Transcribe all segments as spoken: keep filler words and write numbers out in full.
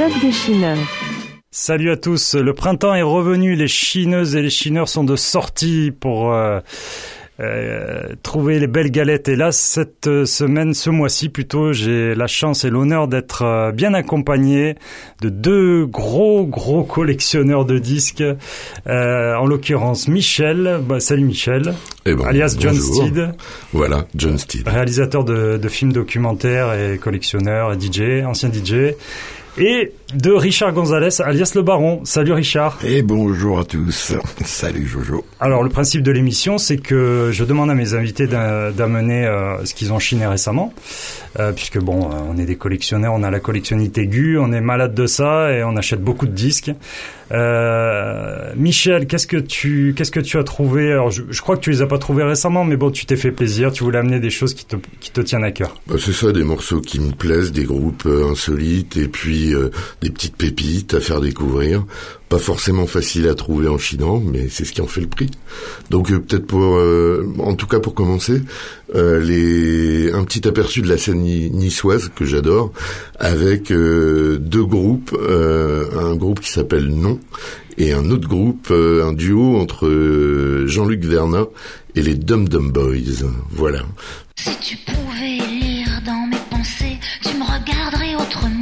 blog des chineurs. Salut à tous, le printemps est revenu, les chineuses et les chineurs sont de sortie pour euh, euh, trouver les belles galettes. Et là, cette semaine, ce mois-ci plutôt, j'ai la chance et l'honneur d'être euh, bien accompagné de deux gros gros collectionneurs de disques, euh, en l'occurrence Michel. Bah, salut Michel, eh bon, alias John bonjour. Steed. Voilà, John Steed. Réalisateur de, de films documentaires et collectionneur et D J, ancien D J. Et de Richard Gonzalez, alias Le Baron. Salut Richard. Et bonjour à tous. Salut Jojo. Alors le principe de l'émission, c'est que je demande à mes invités d'amener euh, ce qu'ils ont chiné récemment, euh, puisque bon, euh, on est des collectionneurs, on a la collectionnite aiguë, on est malade de ça et on achète beaucoup de disques. Euh, Michel, qu'est-ce que tu qu'est-ce que tu as trouvé? Alors je, je crois que tu les as pas trouvés récemment, mais bon, tu t'es fait plaisir, tu voulais amener des choses qui te qui te tiennent à cœur. Bah, c'est ça, des morceaux qui me plaisent, des groupes euh, insolites et puis euh, des petites pépites à faire découvrir. Pas forcément facile à trouver en chinant, mais c'est ce qui en fait le prix. Donc euh, peut-être pour, euh, en tout cas pour commencer, euh, les un petit aperçu de la scène niçoise que j'adore, avec euh, deux groupes, euh, un groupe qui s'appelle Non et un autre groupe, euh, un duo entre euh, Jean-Luc Vernat et les Dum Dum Boys. Voilà. Si tu pouvais lire dans mes pensées, tu me regarderais autrement.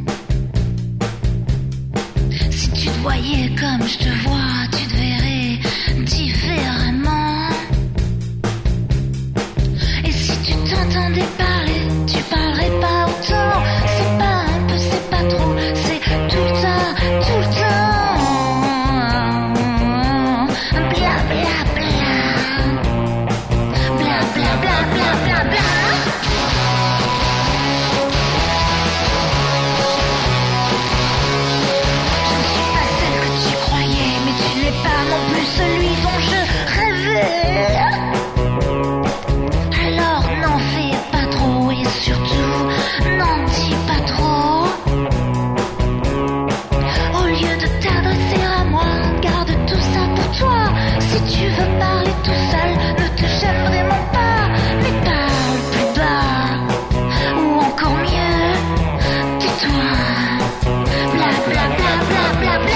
Si tu te voyais comme je te vois, tu te verrais différemment. Et si tu t'entendais parler, tu parlerais pas autant. C'est pas un peu, c'est pas trop, c'est tout le temps, tout le temps. Bla bla bla. Bla bla bla bla bla bla. Celui dont je rêvais. Alors n'en fais pas trop et surtout n'en dis pas trop. Au lieu de t'adresser à moi, garde tout ça pour toi. Si tu veux parler tout seul, ne te gêne vraiment pas, mais parle plus bas. Ou encore mieux, tais-toi. Bla bla bla bla bla bla.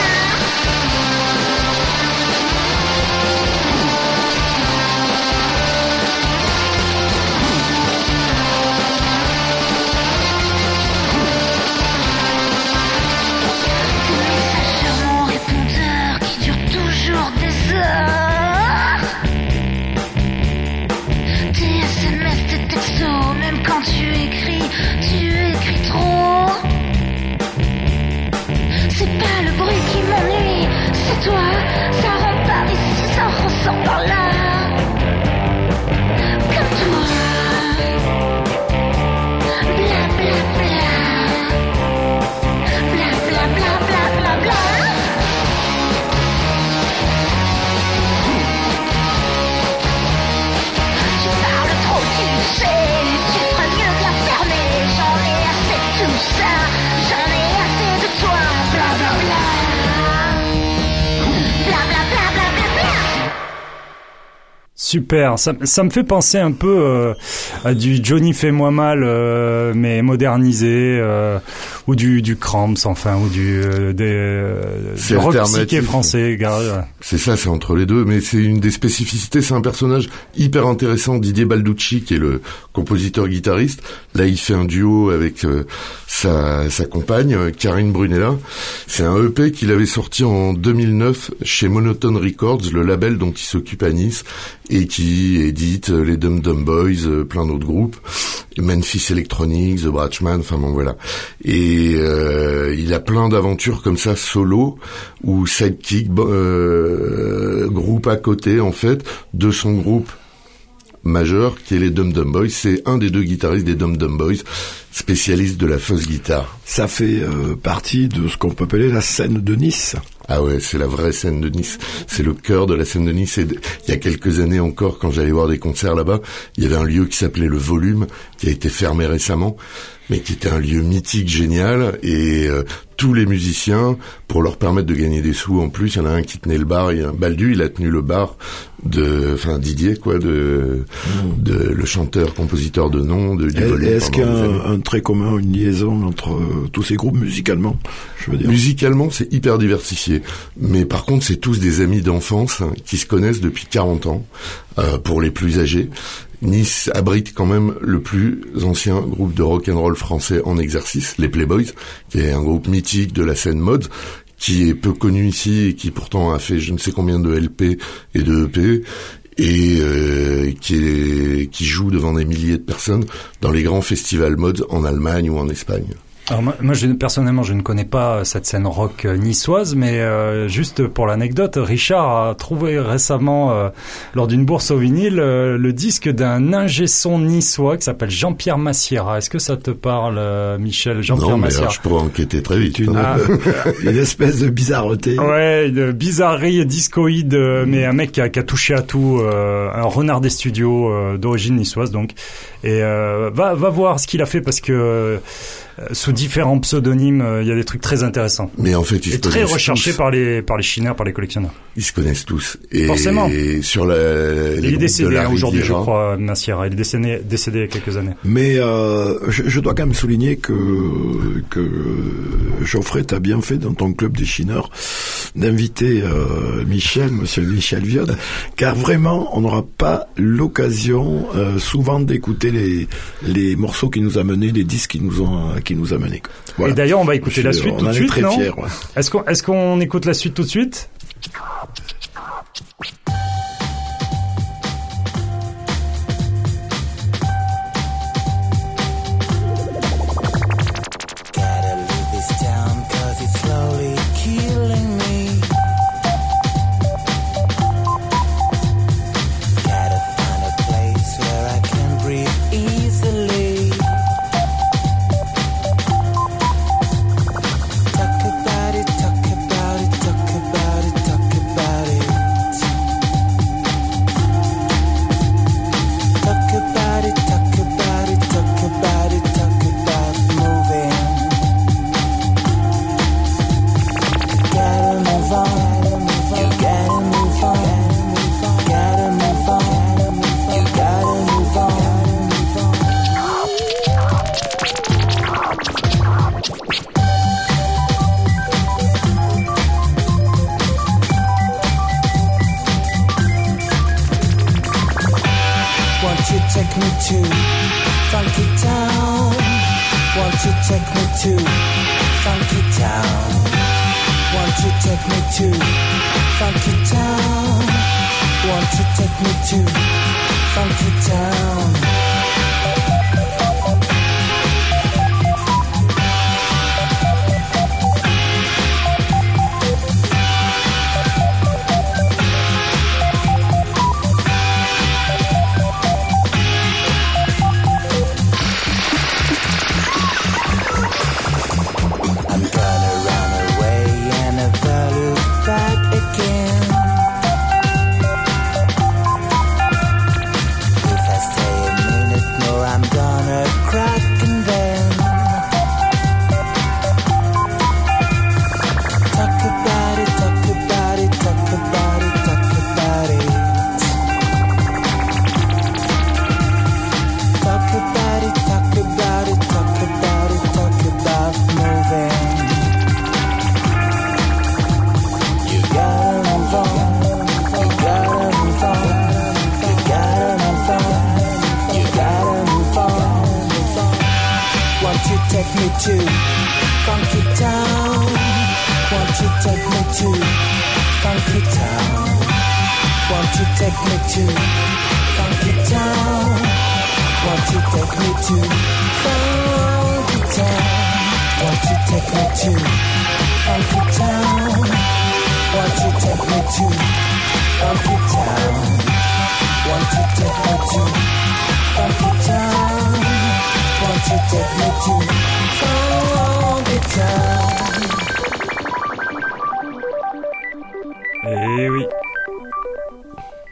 Toi, ça rentre par ici, ça ressort par là. Comme toi. Bla bla bla. Bla bla bla bla bla bla. Tu parles trop, tu sais. Tu ferais mieux de la fermer. J'en ai assez de tout ça. J'en ai assez de toi. Bla bla bla. Super, ça, ça me fait penser un peu euh, à du Johnny Fais-moi mal, euh, mais modernisé, euh, ou du, du Cramps, enfin, ou du, euh, des, euh, du rock psyché français. Gars. C'est ça, c'est entre les deux, mais c'est une des spécificités, c'est un personnage hyper intéressant, Didier Balducci, qui est le compositeur-guitariste. Là, il fait un duo avec euh, sa, sa compagne, Karine Brunella. C'est un E P qu'il avait sorti en deux mille neuf chez Monotone Records, le label dont il s'occupe à Nice, et qui édite les Dum Dum Boys, plein d'autres groupes, Memphis Electronics, The Bratchman, enfin bon voilà. Et euh, il a plein d'aventures comme ça, solo, ou sidekick, euh, groupe à côté en fait, de son groupe majeur qui est les Dum Dum Boys. C'est un des deux guitaristes des Dum Dum Boys, spécialiste de la fuzz guitare. Ça fait euh, partie de ce qu'on peut appeler la scène de Nice. Ah ouais, c'est la vraie scène de Nice. C'est le cœur de la scène de Nice. Et de... il y a quelques années encore, quand j'allais voir des concerts là-bas, il y avait un lieu qui s'appelait le Volume, qui a été fermé récemment. mais qui était un lieu mythique, génial, et euh, tous les musiciens, pour leur permettre de gagner des sous en plus, il y en a un qui tenait le bar, il y a un Baldu, il a tenu le bar de, enfin Didier quoi, de, mmh. de le chanteur, compositeur de nom de du Volet. Est-ce qu'il y a un, un trait commun, une liaison entre euh, tous ces groupes musicalement, je veux dire? Musicalement, c'est hyper diversifié, mais par contre, c'est tous des amis d'enfance hein, qui se connaissent depuis quarante ans, euh, pour les plus âgés. Nice abrite quand même le plus ancien groupe de rock'n'roll français en exercice, les Playboys, qui est un groupe mythique de la scène mod, qui est peu connu ici et qui pourtant a fait je ne sais combien de L P et de E P, et euh, qui, est, qui joue devant des milliers de personnes dans les grands festivals mod en Allemagne ou en Espagne. Alors moi, moi je, personnellement, je ne connais pas cette scène rock niçoise, mais euh, juste pour l'anecdote, Richard a trouvé récemment, euh, lors d'une bourse au vinyle, euh, le disque d'un ingé-son niçois qui s'appelle Jean-Pierre Massiera. Est-ce que ça te parle, euh, Michel? Jean-Pierre non, mais Massiera. Alors, je pourrais enquêter très vite. Une, hein. ah, une espèce de bizarreté. Ouais, une bizarrerie discoïde, euh, mais un mec qui a, qui a touché à tout, euh, un renard des studios euh, d'origine niçoise, donc. Et euh, va, va voir ce qu'il a fait parce que euh, sous différents pseudonymes, il euh, y a des trucs très intéressants. Mais en fait, ils et se très recherchés tous. par les par les chineurs, par les collectionneurs. Ils se connaissent tous. Et forcément. Et sur la, il est décédé hein, aujourd'hui, je Riviera. crois, Massiera. Il est décédé, décédé il y a quelques années. Mais euh, je, je dois quand même souligner que que Geoffrey t'a bien fait dans ton club des chineurs d'inviter euh, Michel, Monsieur Michel Viode, car vraiment, on n'aura pas l'occasion euh, souvent d'écouter les les morceaux qui nous a menés, les disques qui nous ont qui nous a menés. Voilà. Et d'ailleurs, on va écouter je, la suite tout de suite, très non fiers, ouais. Est-ce qu'on est-ce qu'on écoute la suite tout de suite?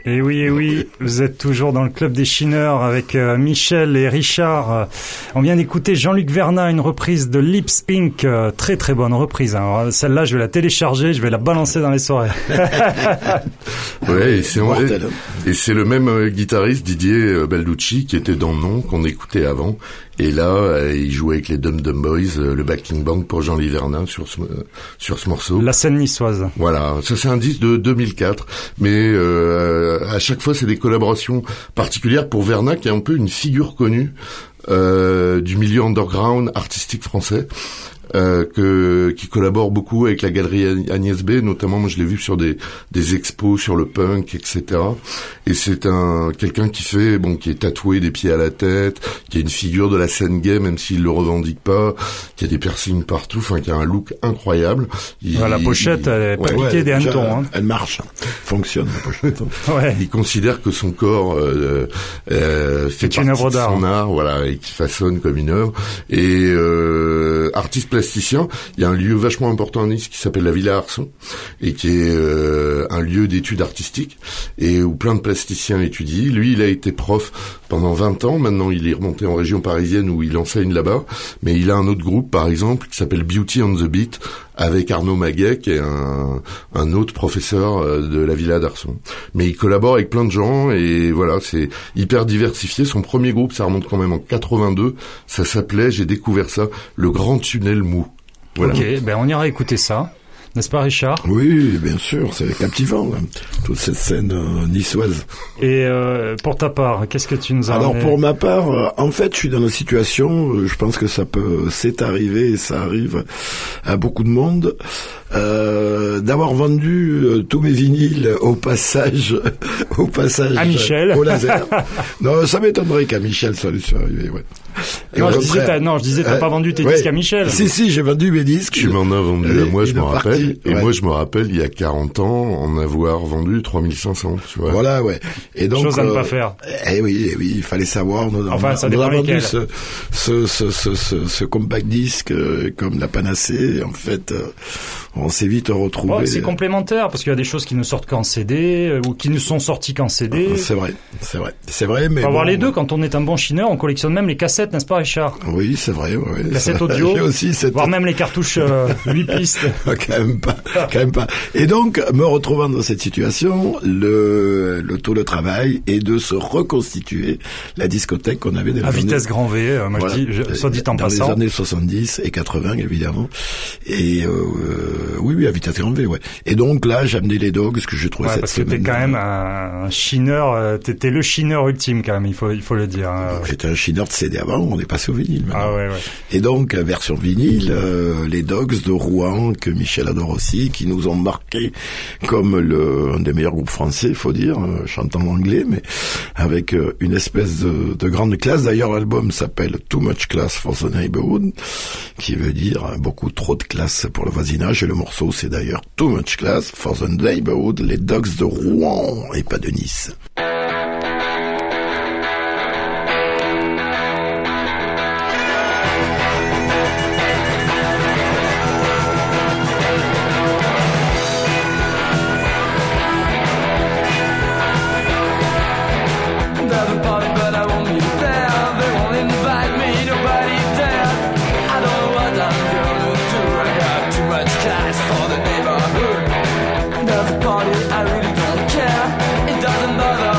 Et oui, et oui, vous êtes toujours dans le club des chineurs avec euh, Michel et Richard. On vient d'écouter Jean-Luc Vernat, une reprise de Lips Inc. Euh, très très bonne reprise. Hein. Alors, celle-là, je vais la télécharger, je vais la balancer dans les soirées. Ouais, et c'est, et c'est le même euh, guitariste, Didier Balducci, qui était dans Non, qu'on écoutait avant. Et là, euh, il jouait avec les Dum Dum Boys, euh, le backing band pour Jean-Luc Vernat sur ce, euh, sur ce morceau. La scène niçoise. Voilà, ça c'est un disque de deux mille quatre, mais euh, à chaque fois c'est des collaborations particulières pour Vernat, qui est un peu une figure connue euh, du milieu underground artistique français. Euh, que, qui collabore beaucoup avec la galerie Agnès B, notamment moi je l'ai vu sur des, des expos sur le punk, et cetera. Et c'est un quelqu'un qui fait, bon, qui est tatoué des pieds à la tête, qui est une figure de la scène gay, même s'il le revendique pas, qui a des piercings partout, enfin qui a un look incroyable. Il, ouais, la pochette, il, elle est pas ouais, piquée ouais, des hannetons. Hein. Elle marche, fonctionne la pochette. Ouais. Il considère que son corps euh, euh, fait c'est une œuvre d'art. Son art, voilà, et qui façonne comme une œuvre. Et euh, artiste plasticien, il y a un lieu vachement important à Nice qui s'appelle la Villa Arson et qui est euh, un lieu d'études artistiques et où plein de plasticiens étudient. Lui, il a été prof pendant vingt ans. Maintenant, il est remonté en région parisienne où il enseigne là-bas. Mais il a un autre groupe, par exemple, qui s'appelle Beauty on the Beat avec Arnaud Maguet, qui est un, un autre professeur de la Villa d'Arson. Mais il collabore avec plein de gens et voilà, c'est hyper diversifié. Son premier groupe, ça remonte quand même en quatre-vingt-deux. Ça s'appelait, j'ai découvert ça, le Grand Tunnel Mou. Voilà. Ok, ben on ira écouter ça. N'est-ce pas, Richard? Oui, bien sûr, c'est captivant, hein, toute cette scène euh, niçoise. Et euh, pour ta part, qu'est-ce que tu nous as Alors ramené? pour ma part, euh, en fait, je suis dans la situation, euh, je pense que ça peut, c'est arrivé, et ça arrive à beaucoup de monde, euh, d'avoir vendu euh, tous mes vinyles au passage, au passage à Michel, au laser. Non, ça m'étonnerait qu'à Michel ça lui soit arrivé, ouais. Et non, je disais, t'as, non, je disais, t'as euh, pas vendu tes ouais. disques à Michel. Si, si, j'ai vendu mes disques. Tu m'en as vendu à moi, je m'en rappelle. Et ouais. moi, je me rappelle, il y a quarante ans, en avoir vendu trois mille cinq cents, tu vois. Voilà, ouais. Et donc. Chose à euh, ne pas faire. Eh oui, eh oui, il fallait savoir. Nous, enfin, on, ça on dépend a vendu lesquels. ce, ce, ce, ce, ce, ce compact disque euh, comme la panacée. En fait, euh, on s'est vite retrouvé. Bon, c'est complémentaire, parce qu'il y a des choses qui ne sortent qu'en C D, euh, ou qui ne sont sorties qu'en C D. C'est vrai, c'est vrai. C'est vrai, mais. Faut bon, avoir les deux. Quand on est un bon chineur, on collectionne même les cassettes, n'est-ce pas, Richard? Oui, c'est vrai, oui. Cassettes audio. J'ai aussi cette... voire même les cartouches euh, huit pistes. quand même pas, quand même pas. Et donc, me retrouvant dans cette situation, le, le tout le travail est de se reconstituer la discothèque qu'on avait dans à les vitesse années... grand V, euh, moi voilà. je dis, je, soit dit en dans passant. Dans les années soixante-dix et quatre-vingts, évidemment. Et euh, oui, oui, à vitesse grand V, ouais. Et donc là, j'ai amené les Dogs que j'ai trouvé ouais, cette parce semaine. Parce que t'es quand même un, un chineur, euh, t'étais le chineur ultime quand même, il faut, il faut le dire. Hein. J'étais un chineur de C D avant, on est passé au vinyle maintenant. Ah ouais, ouais. Et donc, version vinyle, euh, les Dogs de Rouen, que Michel adore aussi, qui nous ont marqué comme le, un des meilleurs groupes français, faut dire, euh, chantant en anglais, mais avec euh, une espèce de, de grande classe. D'ailleurs, l'album s'appelle Too Much Class for the Neighborhood, qui veut dire euh, beaucoup trop de classe pour le voisinage, et le morceau c'est d'ailleurs Too Much Class for the Neighborhood, les Dogs de Rouen, et pas de Nice. Party, I really don't care. It doesn't bother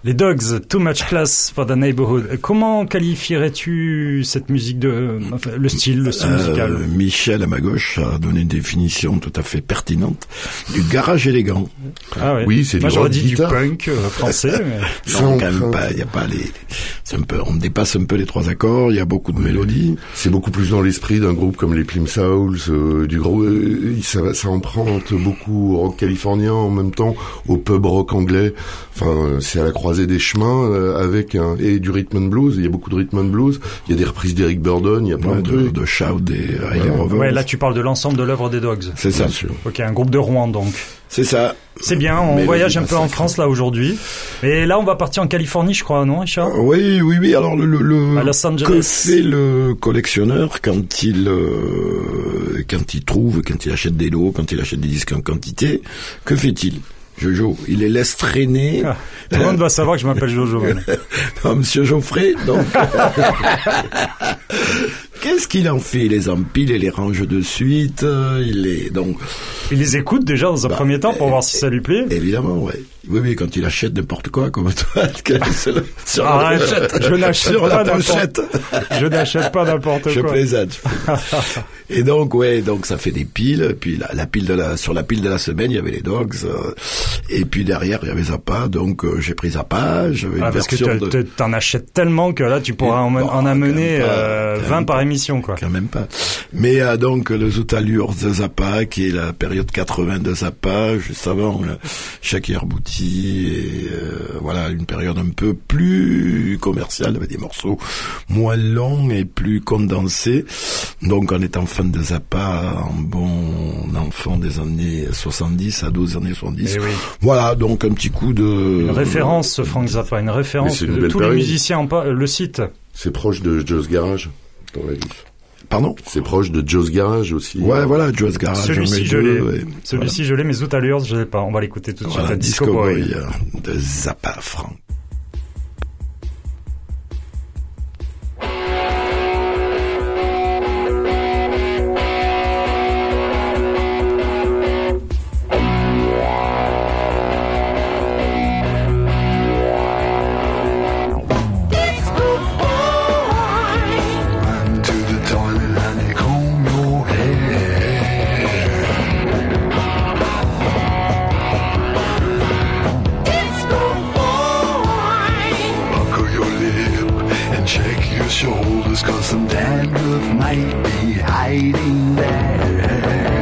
Les Dogs, Too Much Class for the Neighborhood. Comment qualifierais-tu cette musique de, enfin, le style, le style euh, musical? Michel à ma gauche a donné une définition tout à fait pertinente du garage élégant. Ah ouais. Oui, c'est Moi du j'aurais rock dit guitare. du punk euh, français. Mais... Non, quand même pas. Il y a pas les. C'est un peu. On dépasse un peu les trois accords. Il y a beaucoup de mélodies. C'est beaucoup plus dans l'esprit d'un groupe comme les Plimsouls, euh, du gros. Euh, ça, ça emprunte beaucoup au rock californien, en même temps au pub rock anglais. Enfin, euh, c'est à la croisée des chemins euh, avec un et du rhythm and blues. Il y a beaucoup de rhythm and blues. Il y a des reprises d'Eric Burdon. Il y a plein Ouais, de de, trucs. de Shout des Riley Ouais. Rovers. Ouais, là tu parles de l'ensemble de l'œuvre des Dogs. C'est ça. Bien sûr. Ok, un groupe de Rouen donc. C'est ça. C'est bien, on Mais voyage le- un peu en France là aujourd'hui. Et là on va partir en Californie je crois, non Richard? Oui, oui, oui. Alors le, le, le À Los Angeles. que fait le collectionneur quand il euh, quand il trouve, quand il achète des lots, quand il achète des disques en quantité, que fait-il? Jojo, il les laisse traîner. Ah, tout le monde va savoir que je m'appelle Jojo. maintenant. Non, Monsieur Geoffrey, donc. Qu'est-ce qu'il en fait? Il les empile et les range de suite. euh, Il les donc Il les écoute déjà dans un Bah, premier temps pour euh, voir si ça lui plaît. évidemment, ouais. Oui, oui, quand il achète n'importe quoi, comme toi, sur la- sur la Arrête, pochette. je n'achète Sur pas la n'importe- pochette. Je n'achète pas n'importe Je quoi. plaisante. Et donc, ouais, donc ça fait des piles. Puis la, la pile de la, sur la pile de la semaine, il y avait les Dogs. euh, et puis derrière, il y avait Zappa. Donc euh, j'ai pris Zappa. J'avais une Ah, parce que version tu de. t'en achètes tellement que là tu pourras en, Bon, en amener quand même pas, euh, quand vingt même par pas. émission quoi. Quand même pas. Mais euh, donc le Zoot Allures de Zappa, qui est la période quatre-vingts de Zappa, juste avant le Shakir Bouti, et euh, voilà, une période un peu plus commerciale, avec des morceaux moins longs et plus condensés. Donc en étant fan de Zappa, en bon enfant des années soixante-dix, ado des années soixante-dix. Eh oui. Voilà, donc un petit coup de... Une référence, Frank Zappa, une Mais référence c'est une que belle tous les période. musiciens en pa- le citent. C'est proche de Joe's Garage. Dans la vie. Pardon? C'est proche de Joe's Garage aussi. Ouais, voilà, Joe's Garage. Celui-ci j'en mets je deux, l'ai. ouais. Celui-ci je l'ai, mais Zoot Allures je l'ai pas. On va l'écouter tout de suite. Voilà, à Disco, Disco Boy. Boy euh, de Zappa, Franck. Run to the toilet and you comb your hair. Buckle your lip and check your shoulders, cause some dandruff might be hiding there.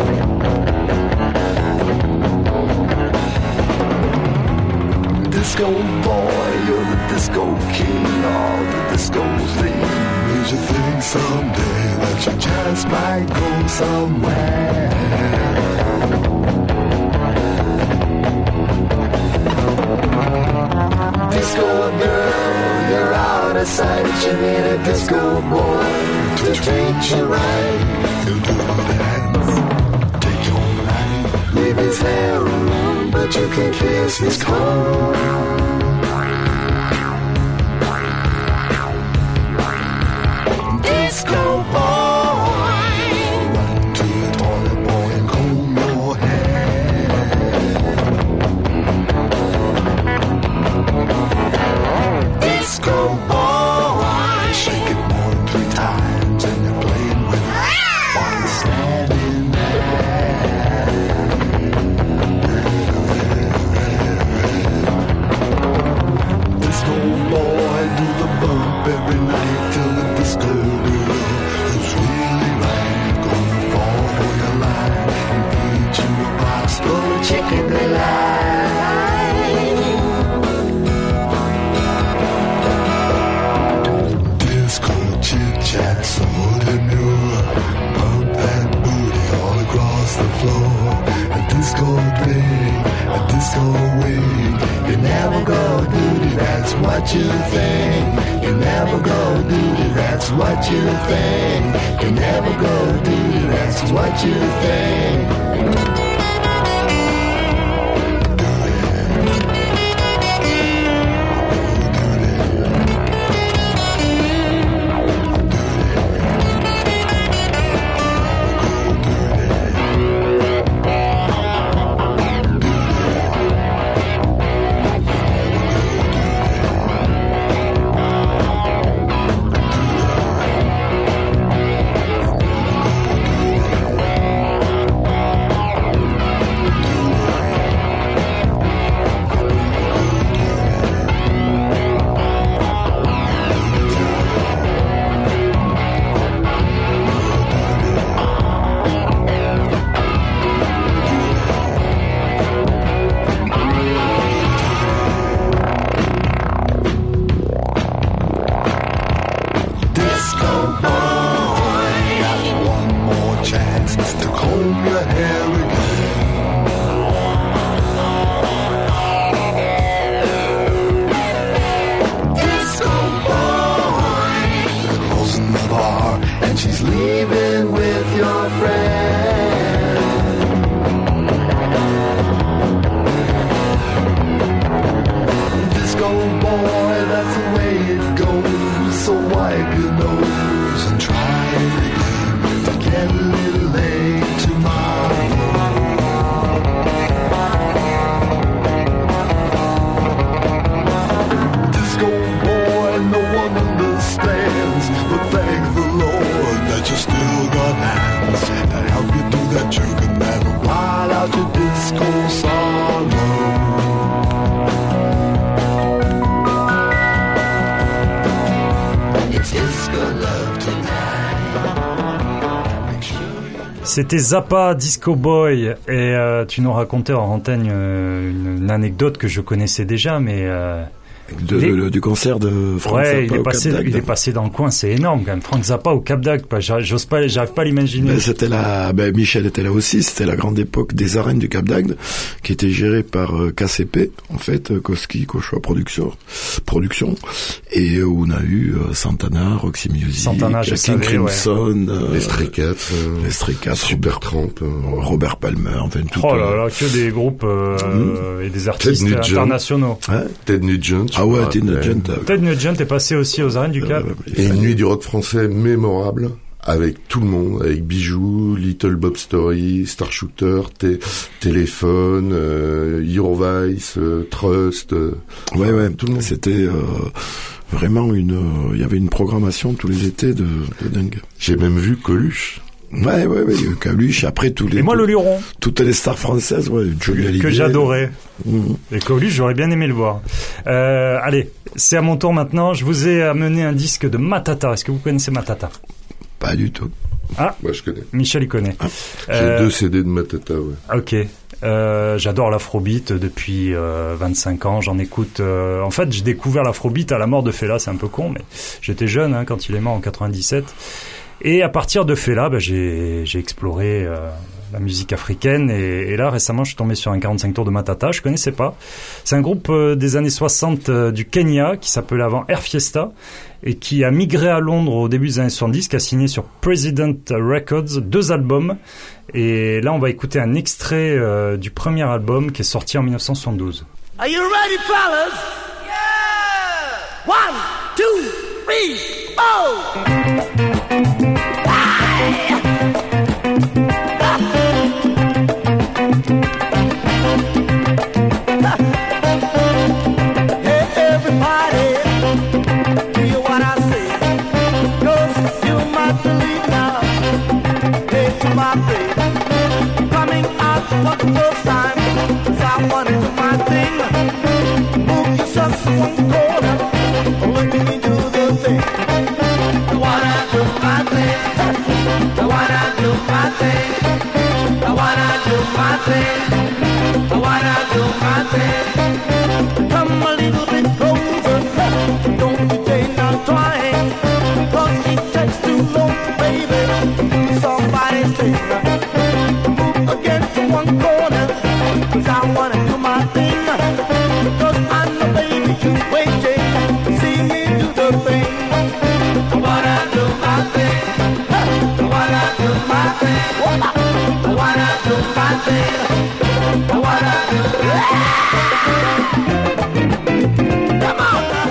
Disco boy, you're the disco king of the disco thing. Did you think someday that your chance might go somewhere? Disco girl, you're out of sight. You need a disco boy to treat you right. He'll do the dance, take your life. Leave his hair alone, but you can kiss his tongue. Disco boy, run to the toilet boy and comb your hair. Disco boy, shake it more than three times and you're playing with it while you're standing there. Disco boy, do the bump every night till the disco girl is really right. Gonna fall for your line and feed you a box full of chicken delight. Disco chit chat, so demure. Pump that booty all across the floor. A disco thing, a disco wing. You never go duty, that's what you think. You never go duty, that's what you think. You never go duty, that's what you think. comb your hair again. Disco boy closing the bar, and she's leaving with your friend. Disco boy, that's the way it goes. So wipe your nose and try it again to get a little late tomorrow. Disco boy, no one understands, but thank the Lord that you still got hands that help you do that jerking man while out your disco sorrow. C'était Zappa, Disco Boy, et euh, tu nous racontais en antenne euh, une, une anecdote que je connaissais déjà, mais euh, De, est... le, du concert de Frank ouais, Zappa il est au passé, Cap il est passé dans le coin, c'est énorme quand même. Frank Zappa au Cap d'Agde, j'ose pas, j'arrive pas à l'imaginer. Ben, c'était la, ben, Michel était là aussi. C'était la grande époque des arènes du Cap d'Agde, qui était gérée par euh, K C P, en fait, euh, Koski, Kochoa Production, Production, et euh, où on a eu euh, Santana, Roxy Music, Santana, je King savais, Crimson, ouais. euh, Les Stray Cats, euh, les Stray Cats, Supertramp, euh, Robert Palmer, enfin tout. Oh là là, que des groupes euh, mmh. et des artistes Ted Nugent. internationaux. Hein Ted Nugent. Ah ouais, je Ted me Nugent. rappelle. euh, Ted Nugent est passé aussi aux arènes du Cap. euh, Et une nuit du rock français mémorable, avec tout le monde, avec Bijoux, Little Bob Story, Star Shooter, T- Téléphone, euh, Eurovice, euh, Trust. Euh, Ouais, ouais, tout le monde. c'était euh, vraiment une... euh, Il y avait une programmation tous les étés de, de dingue. J'ai même vu Coluche. Ouais, ouais, ouais, Coluche, après tous les... Et moi, le Luron, Toutes les stars françaises, ouais, Johnny Hallyday. que j'adorais. Mmh. Et Coluche, j'aurais bien aimé le voir. Euh, allez, c'est à mon tour maintenant. Je vous ai amené un disque de Matata. Est-ce que vous connaissez Matata? Pas du tout. Ah, Moi, je connais. Michel, il connaît. J'ai Euh, deux C D de Matata, ouais. Ok. Euh, j'adore l'afrobeat depuis euh, vingt-cinq ans. J'en écoute. Euh, en fait, j'ai découvert l'afrobeat à la mort de Fela. C'est un peu con, mais j'étais jeune hein, quand il est mort en quatre-vingt-dix-sept. Et à partir de Fela, bah, j'ai, j'ai exploré euh, la musique africaine. Et, et là, récemment, je suis tombé sur un quarante-cinq tours de Matata. Je connaissais pas. C'est un groupe euh, des années soixante euh, du Kenya qui s'appelait avant Air Fiesta et qui a migré à Londres au début des années soixante-dix, qui a signé sur President Records deux albums. Et là, on va écouter un extrait euh, du premier album qui est sorti en dix-neuf cent soixante-douze. Are you ready, fellas? Yeah! One, two, three, four! Hey, everybody, do you what I say? 'Cause you might believe now. Hey, to my faith, coming out for the first time. 'Cause I wanna do my thing. Move yourself to one corner. Let me do the thing. I wanna do my thing. I wanna do my thing. I wanna do my thing. I wanna do my thing. Come a little bit closer. Don't you dare not trying. 'Cause it takes too long, baby. Somebody's thing. Move against the one corner. 'Cause I wanna do my thing. Because I know, baby, you waiting to see me do the thing. I wanna do my thing. I wanna do my thing. I wanna do my thing. I wanna do. Come on now.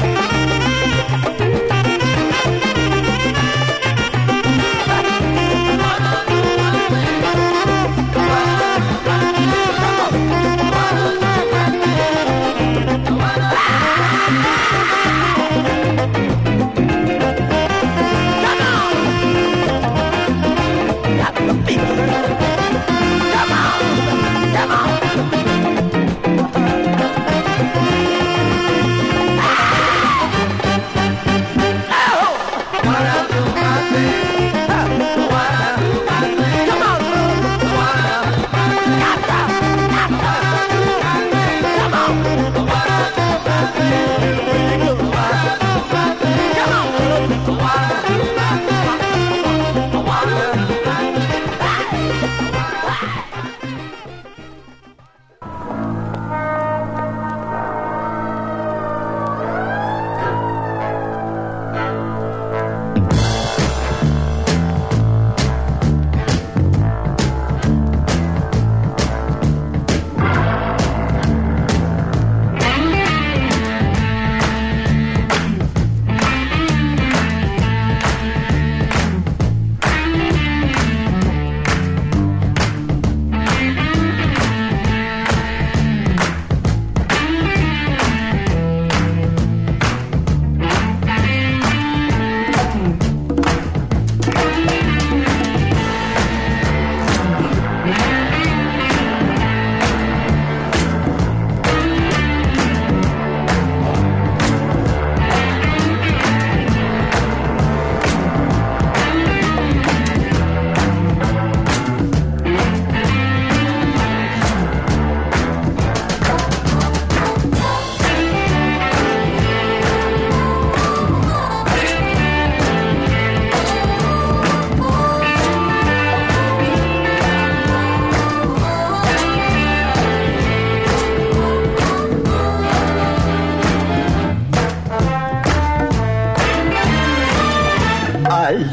Come on.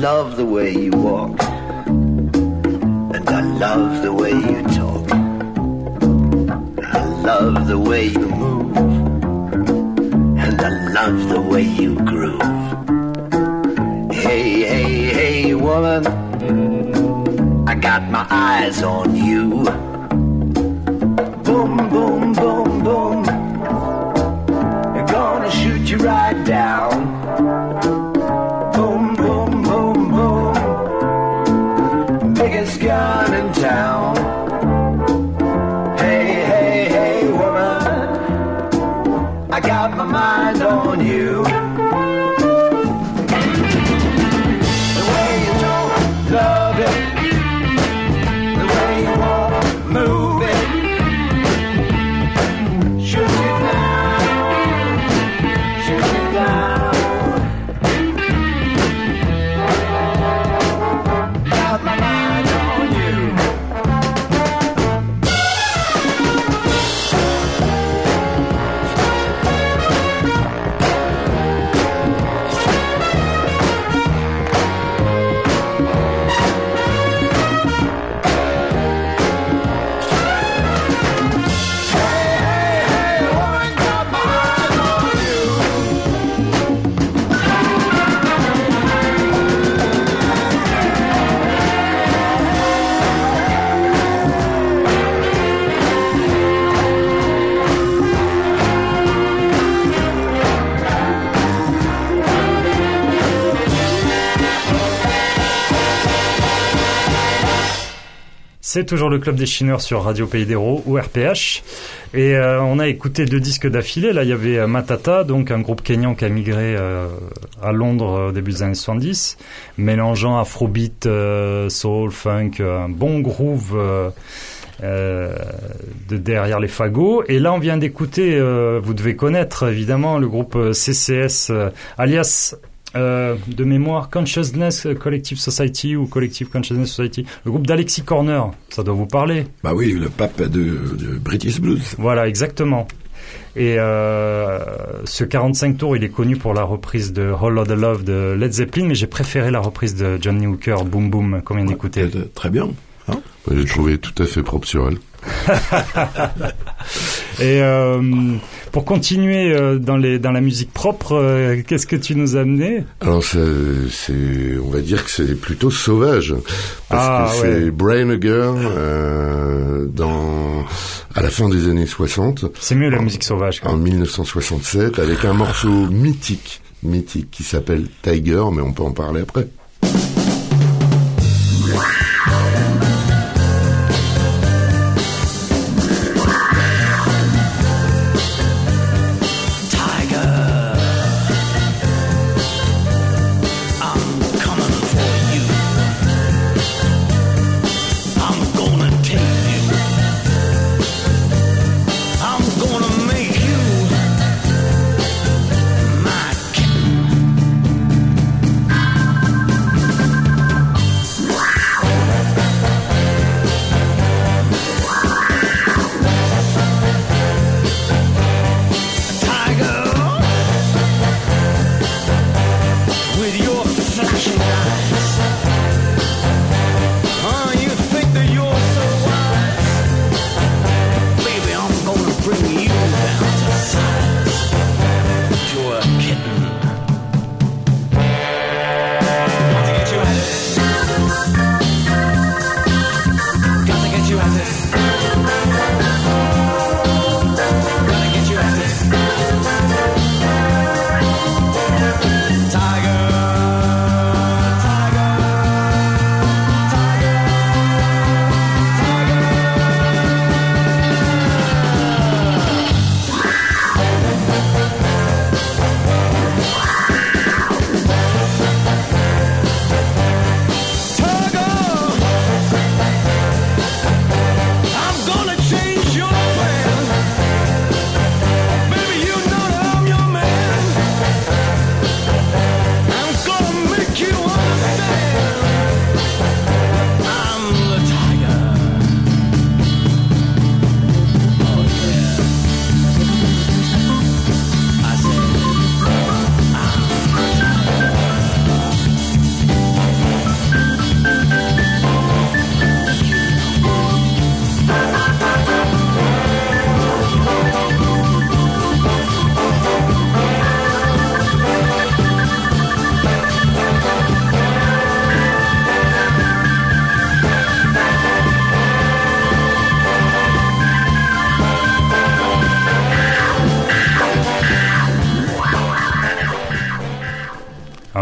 love the way you walk, and I love the way you talk. I love the way you move, and I love the way you groove. Hey, hey, hey, woman, I got my eyes on you. Boom, boom, boom, boom, they're gonna shoot you right down. Boom, boom, boom, boom, biggest gun in town. Hey, hey, hey, woman, I got my mind on you. The way you talk, love it. The way you walk, move it. Shoot it down, shoot it down. Got my mind on you. C'est toujours le Club des Chineurs sur Radio Pays d'Hérault ou R P H. Et euh, on a écouté deux disques d'affilée. Là, il y avait euh, Matata, donc un groupe kényan qui a migré euh, à Londres euh, au début des années soixante-dix, mélangeant afrobeat, euh, soul, funk, un bon groove euh, euh, de derrière les fagots. Et là, on vient d'écouter, euh, vous devez connaître évidemment, le groupe C C S, euh, alias... Euh, de mémoire Consciousness Collective Society ou Collective Consciousness Society, le groupe d'Alexis Corner, ça doit vous parler. Bah oui, le pape de, de British Blues. Voilà, exactement. Et euh, ce quarante-cinq tours, il est connu pour la reprise de Whole Lotta Love de Led Zeppelin, mais j'ai préféré la reprise de Johnny Hooker, Boom Boom, qu'on vient d'écouter. Ouais, très bien. Hein, ouais, j'ai trouvé tout à fait propre sur elle. Et euh, pour continuer euh, dans, les, dans la musique propre, euh, qu'est-ce que tu nous as amené? Alors c'est, c'est, on va dire que c'est plutôt sauvage, parce ah, que ouais. c'est Brian Auger euh, dans à la fin des années soixante. C'est mieux la musique sauvage. Quand même. En mille neuf cent soixante-sept, avec un morceau mythique, mythique qui s'appelle Tiger, mais on peut en parler après. My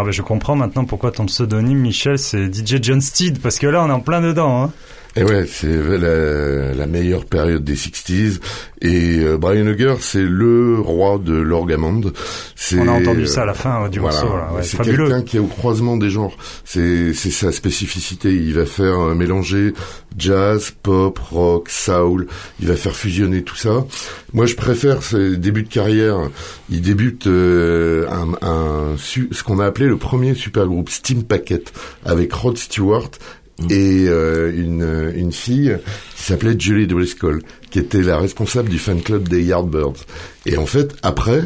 Ah, ben, je comprends maintenant pourquoi ton pseudonyme, Michel, c'est D J John Steed, parce que là, on est en plein dedans, hein. Et ouais, c'est la, la meilleure période des sixties. Et euh, Brian Auger, c'est le roi de l'orgamond. C'est, on a entendu ça à la fin euh, du voilà, morceau. Là. Ouais, c'est fabuleux. quelqu'un qui est au croisement des genres. C'est, c'est sa spécificité. Il va faire euh, mélanger jazz, pop, rock, soul. Il va faire fusionner tout ça. Moi, je préfère ses débuts de carrière. Il débute euh, un, un, ce qu'on a appelé le premier supergroupe Steam Packet avec Rod Stewart et euh, une, une fille qui s'appelait Julie Driscoll, qui était la responsable du fan club des Yardbirds. Et en fait, après,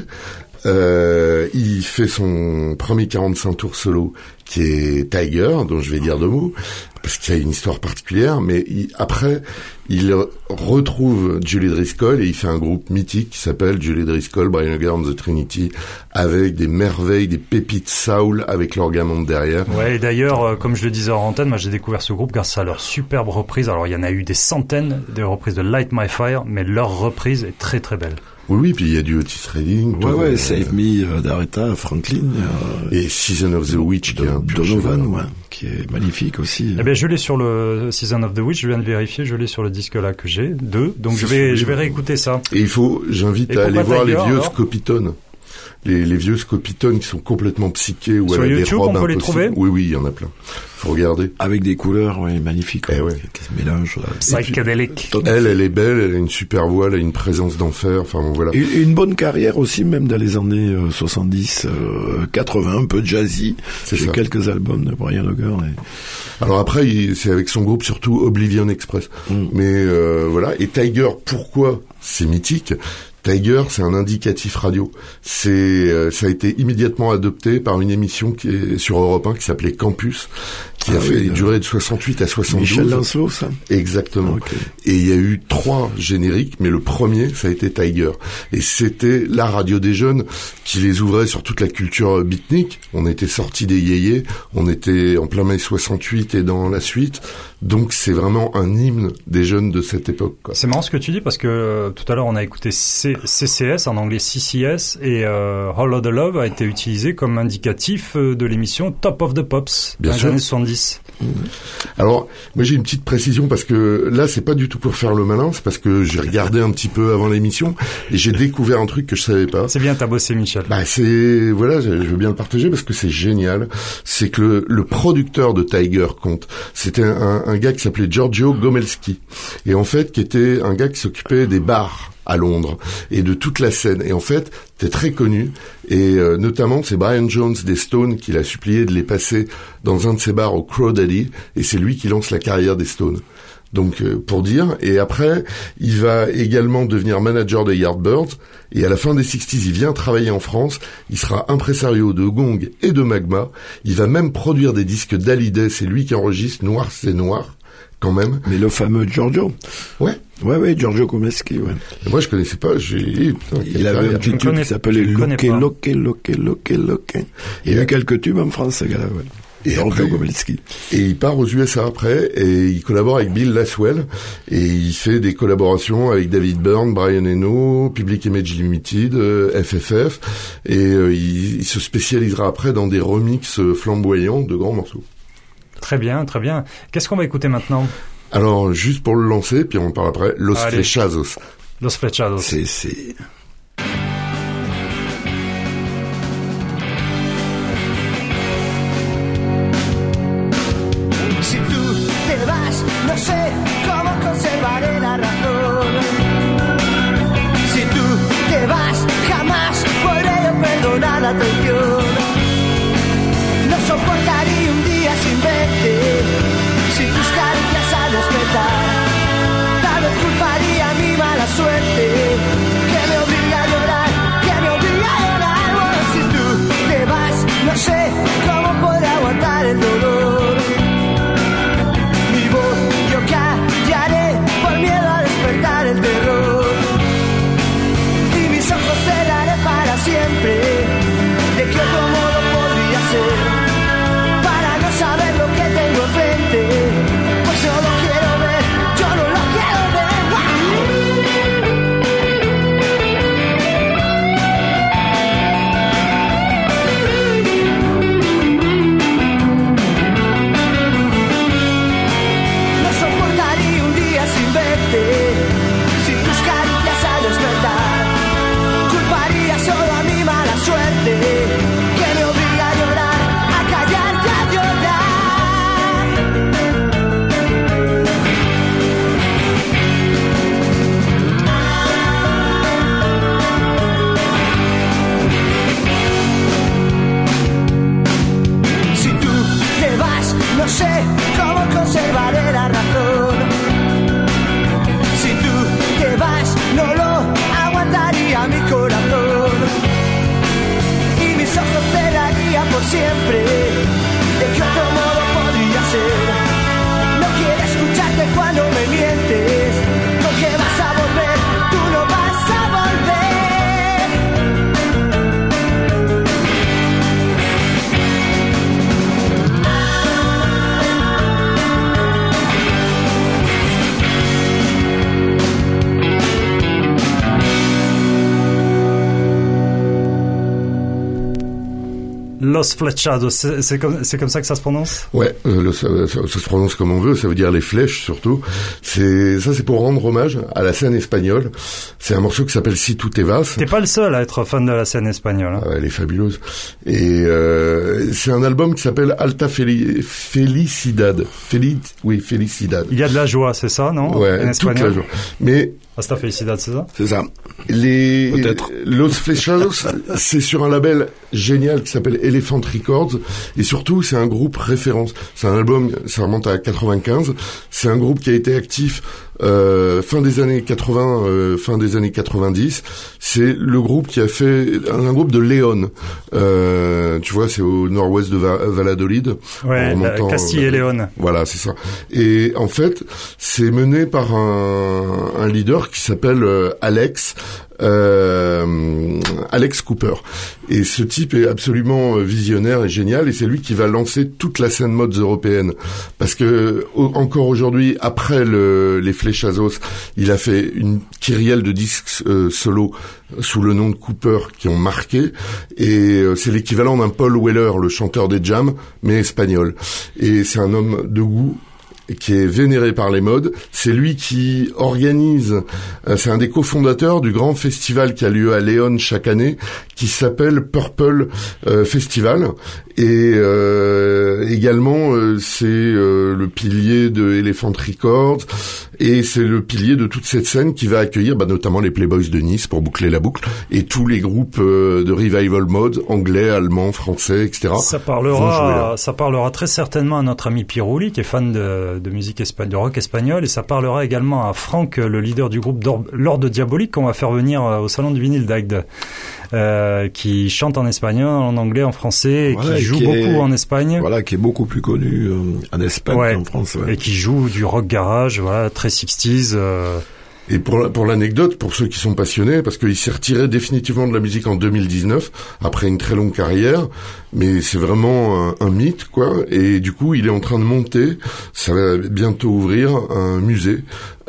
euh, il fait son premier quarante-cinq tours solo, qui est Tiger, dont je vais dire deux mots, parce qu'il y a une histoire particulière, mais il, après, il retrouve Julie Driscoll et il fait un groupe mythique qui s'appelle Julie Driscoll, Brian Auger and the Trinity, avec des merveilles, des pépites soul avec l'orgamond derrière. Ouais, et d'ailleurs, euh, comme je le disais en antenne, moi j'ai découvert ce groupe grâce à leur superbe reprise. Alors il y en a eu des centaines de reprises de Light My Fire, mais leur reprise est très très belle. Oui, oui, puis il y a du Otis Redding. Ouais, tout, ouais, euh, Save Me euh, d'Aretha Franklin. Euh, et Season of the Witch, qui est un pur Donovan, chef-d'œuvre. ouais, qui est magnifique aussi. Eh ben, je l'ai sur le Season of the Witch, je viens de vérifier, je l'ai sur le disque là que j'ai, deux, donc C'est je vais, sublime. je vais réécouter ça. Et il faut, j'invite Et à aller pourquoi voir les Tiger, vieux alors Scopitones. Les, les vieux Scopitones qui sont complètement psychés ou Sur avec YouTube, des robes on peut les impossibles. trouver Oui, oui, il y en a plein. Faut regarder. Avec des couleurs, ouais, magnifiques, Eh ouais, ouais. qui se mélangent. Là. Psychédélique. Elle, elle est belle, elle a une super voix, elle a une présence d'enfer, enfin bon, voilà. Et une bonne carrière aussi, même dans les années euh, soixante-dix, euh, quatre-vingts, un peu jazzy. C'est J'ai ça. quelques albums de Brian Auger. Et... Alors après, il- c'est avec son groupe surtout Oblivion Express. Mm. Mais euh, voilà. Et Tiger, pourquoi c'est mythique? Tiger, c'est un indicatif radio. C'est, euh, ça a été immédiatement adopté par une émission qui est sur Europe un qui s'appelait Campus, qui Ah a fait oui, duré de soixante-huit à soixante-douze. Michel Lancelot, ça. Exactement. Ok. Et il y a eu trois génériques, mais le premier, ça a été Tiger. Et c'était la radio des jeunes qui les ouvrait sur toute la culture beatnik. On était sortis des yéyés, on était en plein mai soixante-huit et dans la suite. Donc c'est vraiment un hymne des jeunes de cette époque, quoi. C'est marrant ce que tu dis parce que euh, tout à l'heure on a écouté C- CCS, en anglais C C S, et euh, All of the Love a été utilisé comme indicatif euh, de l'émission Top of the Pops Bien dans les sûr. années soixante-dix. Alors, moi j'ai une petite précision parce que là c'est pas du tout pour faire le malin, c'est parce que j'ai regardé un petit peu avant l'émission et j'ai découvert un truc que je savais pas. C'est bien, t'as bossé, Michel. Bah c'est voilà, je je veux bien le partager parce que c'est génial. C'est que le, le producteur de Tiger compte. C'était un, un gars qui s'appelait Giorgio Gomelski et en fait qui était un gars qui s'occupait des bars à Londres et de toute la scène. Et en fait, t'es très connu et euh, notamment c'est Brian Jones des Stones qui l'a supplié de les passer dans un de ses bars au Crow Daddy et c'est lui qui lance la carrière des Stones. Donc euh, pour dire, et après il va également devenir manager des Yardbirds et à la fin des sixties il vient travailler en France, il sera impresario de Gong et de Magma, il va même produire des disques d'Hallyday, c'est lui qui enregistre Noir c'est Noir quand même. Mais le fameux Giorgio. Ouais. Ouais, ouais, Giorgio Gomelski, ouais. Et moi je connaissais pas, j'ai putain, quelle Il avait carrière. un petit Je tube connais- qui s'appelait je connais Loke, pas. Loke, Loke, Loke, Loke. Il y a eu quelques tubes en France, ce gars-là, ouais. Et Giorgio après- Gomelski. Et il part aux U S A après et il collabore avec Bill Laswell et il fait des collaborations avec David Byrne, Brian Eno, Public Image Limited, euh, F F F et euh, il, il se spécialisera après dans des remixes flamboyants de grands morceaux. Très bien, très bien. Qu'est-ce qu'on va écouter maintenant? Alors juste pour le lancer, puis on en parle après, Los Allez. Flechazos. Los Flechados. C'est, c'est... Si tú te vas, no sé cómo conservaré la razón. Si tú te vas, jamás podré yo perdonar la traición. No soportaría un día sin verte, sin tus caricias al despertar. Tal vez culparía mi mala suerte, que me obliga a llorar, que me obliga a llorar. Bueno, si tú te vas, no sé cómo podré aguantar el dolor. Mi voz yo Los Flechados, c'est, c'est, comme, c'est comme ça que ça se prononce? Ouais, euh, le, ça, ça, ça se prononce comme on veut, ça veut dire les flèches surtout. C'est ça, c'est pour rendre hommage à la scène espagnole. C'est un morceau qui s'appelle Si tout est vas. T'es pas le seul à être fan de la scène espagnole. Hein. Ah, elle est fabuleuse. Et euh, c'est un album qui s'appelle Alta Feli- Felicidad. Feli- oui, Felicidad. Il y a de la joie, c'est ça, non? Ouais, en toute la joie. Mais Hasta Felicidad, c'est ça? C'est ça. Les Peut-être. Los Flechados, c'est sur un label génial qui s'appelle Elephant Records, et surtout c'est un groupe référence. C'est un album, ça remonte à quatre-vingt-quinze. C'est un groupe qui a été actif euh, fin des années quatre-vingts, euh, fin des années quatre-vingt-dix. C'est le groupe qui a fait un, un groupe de Léon. Euh, tu vois, c'est au nord-ouest de Va- Valladolid. Ouais, en remontant, Castille et Léon. Voilà, c'est ça. Et en fait, c'est mené par un, un leader qui s'appelle euh, Alex. Euh, Alex Cooper. Et ce type est absolument visionnaire et génial, et c'est lui qui va lancer toute la scène mods européenne. Parce que au, encore aujourd'hui, après le, les Flechazos, il a fait une kyrielle de disques euh, solo sous le nom de Cooper qui ont marqué, et euh, c'est l'équivalent d'un Paul Weller, le chanteur des Jams, mais espagnol. Et c'est un homme de goût qui est vénéré par les modes. C'est lui qui organise, euh, c'est un des cofondateurs du grand festival qui a lieu à Léon chaque année, qui s'appelle Purple euh, Festival. Et euh, également, euh, c'est euh, le pilier de Elephant Records, et c'est le pilier de toute cette scène qui va accueillir bah, notamment les Playboys de Nice, pour boucler la boucle, et tous les groupes euh, de revival mode, anglais, allemands, français, et cetera. Ça parlera, ça parlera très certainement à notre ami Pirouli, qui est fan de, de musique espagnole, de rock espagnol, et ça parlera également à Franck, le leader du groupe L'Ordre Diabolique, qu'on va faire venir au salon du vinyle d'Agde. Euh, qui chante en espagnol, en anglais, en français, et voilà, qui et joue qui beaucoup est, en Espagne. Voilà, qui est beaucoup plus connu euh, en Espagne ouais, qu'en France. Ouais. Et qui joue du rock garage, voilà, très sixties. Euh... Et pour, pour l'anecdote, pour ceux qui sont passionnés, parce qu'il s'est retiré définitivement de la musique en deux mille dix-neuf, après une très longue carrière, mais c'est vraiment un, un mythe, quoi. Et du coup, il est en train de monter, ça va bientôt ouvrir, un musée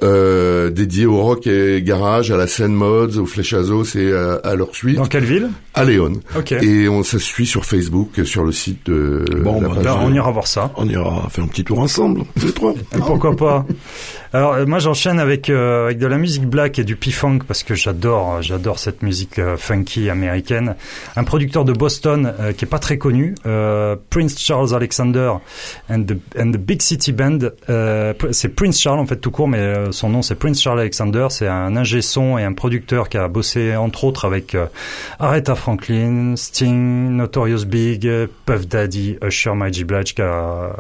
euh, dédié au rock et garage, à la scène mods, aux Flechazos et à, à leur suite. Dans quelle ville? À Léon. Ok. Et on, ça se suit sur Facebook, sur le site de bon, la bah, page là, de... on ira voir ça. On ira faire un petit tour ensemble, les trois. Et pourquoi pas. Alors euh, moi j'enchaîne avec euh, avec de la musique black et du P-funk, parce que j'adore j'adore cette musique euh, funky américaine. Un producteur de Boston euh, qui est pas très connu, euh, Prince Charles Alexander and the and the Big City Band. Euh, c'est Prince Charles en fait tout court, mais euh, son nom c'est Prince Charles Alexander. C'est un ingé son et un producteur qui a bossé entre autres avec euh, Aretha Franklin, Sting, Notorious Big, Puff Daddy, Usher, Mary J. Blige, qui a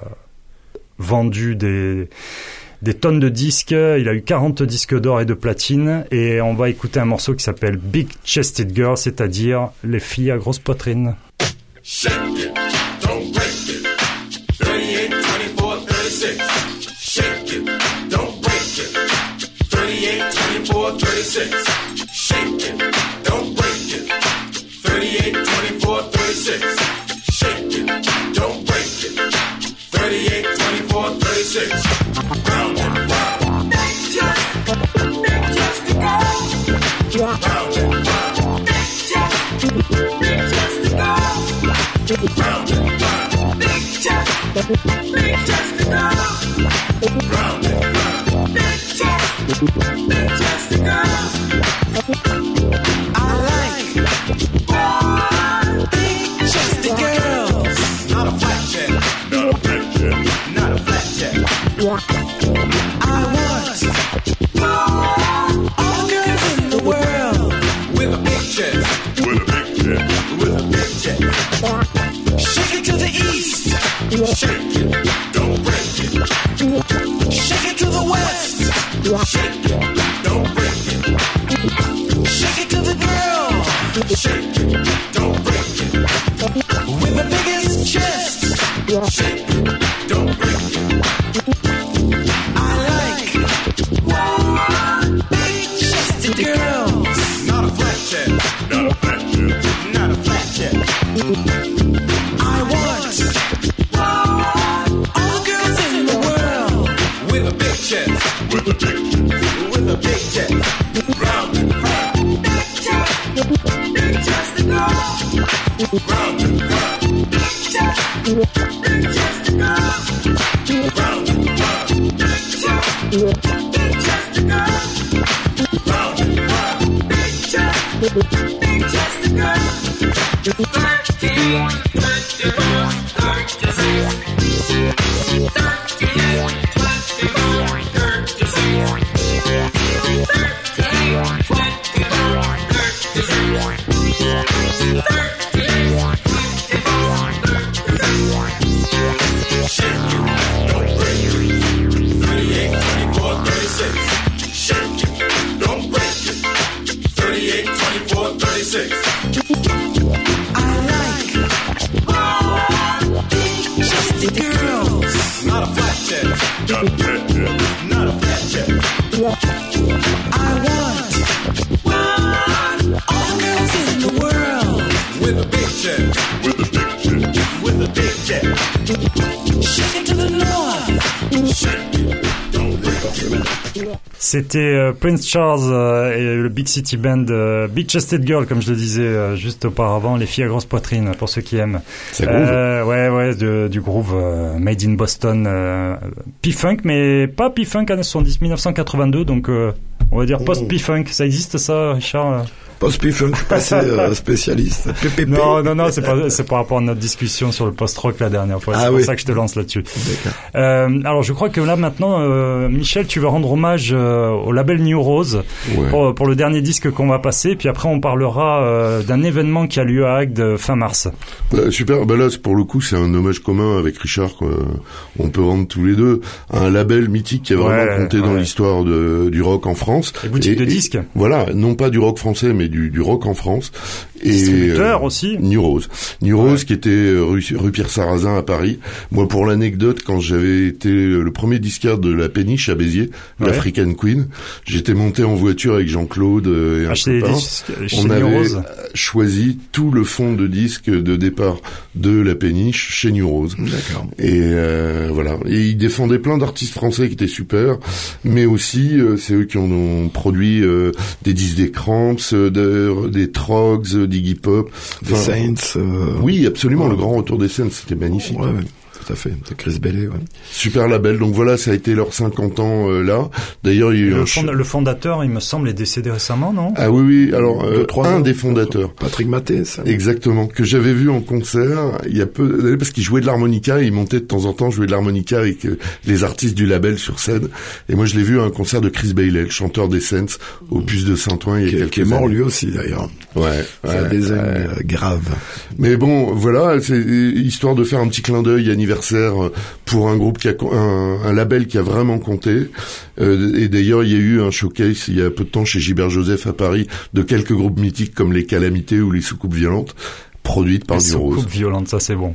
vendu des des tonnes de disques. Il a eu quarante disques d'or et de platine, et on va écouter un morceau qui s'appelle Big Chested Girl, c'est-à-dire les filles à grosse poitrine. Shake it, don't break it. thirty-eight, twenty-four, thirty-six. Shake it, don't break it. thirty-eight, twenty-four, thirty-six. Shake it, don't break it. thirty-eight, twenty-four, thirty-six. Shake it, don't break it. thirty-eight, twenty-four, thirty-six. Round and round. Big chest, big chest to go. Round and round. Big chest, big chest to go. Round and round. Big chest, big chest to go. Round and round. Big chest, big chest to go. I like all big chested girls. Not a flat check. Not a flat check. Not a flat check. I want all, all girls in the world with a big chest. With a big chest. With a big chest. Shake it to the east. Shake it. Don't break it. Shake it to the west. Shake it. Don't break it. Shake it to the girl. Shake it. Don't break it. With the biggest chest. Shake it. Don't break it. I like one big chested girls. Not a flat check. Not a flat check. Not a flat check. I want all, all girls in the world with a big chest. With a big chest. With a big chest. Round and round. Big chest. Big chested girl. Round and round. C'était euh, Prince Charles euh, et le Big City Band, euh, Big Chested Girl, comme je le disais euh, juste auparavant, les filles à grosse poitrine, pour ceux qui aiment. Ça groove. Euh, ouais, ouais, de, du groove euh, made in Boston, euh, P-Funk, mais pas P-Funk années soixante-dix, dix-neuf cent quatre-vingt-deux, donc euh, on va dire post-P-Funk. Ça existe ça, Richard? Post-P-Funk, je suis passé euh, spécialiste. P P P. Non, non, non, c'est pas, c'est par rapport à notre discussion sur le post-rock la dernière fois. C'est Ah pour oui. ça que je te lance là-dessus. D'accord. Euh, alors, je crois que là maintenant, euh, Michel, tu vas rendre hommage euh, au label New Rose Ouais. pour, pour le dernier disque qu'on va passer. Puis après, on parlera euh, d'un événement qui a lieu à Agde fin mars. Bah, super, bah là c'est- pour le coup c'est un hommage commun avec Richard, quoi. On peut rendre tous les deux un label mythique qui a vraiment Ouais, compté dans ouais. l'histoire de, du rock en France. Les boutiques de disques. Voilà, non pas du rock français mais du, du rock en France. Et Distributeur euh, aussi. New Rose. New Rose qui était euh, rue, rue Pierre Sarrazin à Paris. Moi pour l'anecdote, quand j'avais été le premier disquaire de la Péniche à Béziers, Ouais. l'African Queen, j'étais monté en voiture avec Jean-Claude euh, et un Acheter des copain. disques chez On New avait Rose. choisi tout le fond de disque de départ de la Péniche chez New Rose. D'accord. Et euh, voilà. Et ils défendaient plein d'artistes français qui étaient super, mais aussi euh, c'est eux qui en ont produit euh, des disques des Cramps, euh, de- des Trogs, euh, d'Iggy Pop. Des Enfin, Saints. Euh... Oui, absolument. Ouais. Le grand retour des scènes, c'était magnifique. Ouais, ouais, tout à fait. De Chris Bailey, ouais. Super label. Donc voilà, ça a été leurs cinquante ans euh, là. D'ailleurs, il y a eu Le, un fond- ch- le fondateur, il me semble, est décédé récemment, non? Ah oui, oui. Alors, euh, Deux, trois un ans. des fondateurs. Patrick Maté, ça. Exactement, que j'avais vu en concert il y a peu d'années parce qu'il jouait de l'harmonica et il montait de temps en temps jouer de l'harmonica avec euh, les artistes du label sur scène. Et moi je l'ai vu à un concert de Chris Bailey, le chanteur des Saints, au Puce de Saint-Ouen il y a Qui, quelques qui est mort années. lui aussi, d'ailleurs. Ouais, Ça ouais, a des ouais. ailes euh, graves. Mais bon, voilà, c'est histoire de faire un petit clin d'œil anniversaire euh, pour un groupe qui a co- un, un label qui a vraiment compté. Euh, et d'ailleurs, il y a eu un showcase il y a peu de temps chez Gilbert Joseph à Paris de quelques groupes mythiques comme les Calamités ou les Soucoupes Violentes, produites par Les New Rose. soucoupes violentes, ça c'est bon.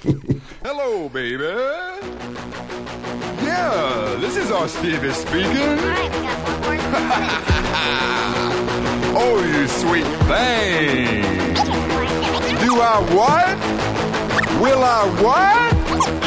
Hello, baby. Yeah, this is our Stevie speaking. Oh, you sweet thing. Do I what? Will I what?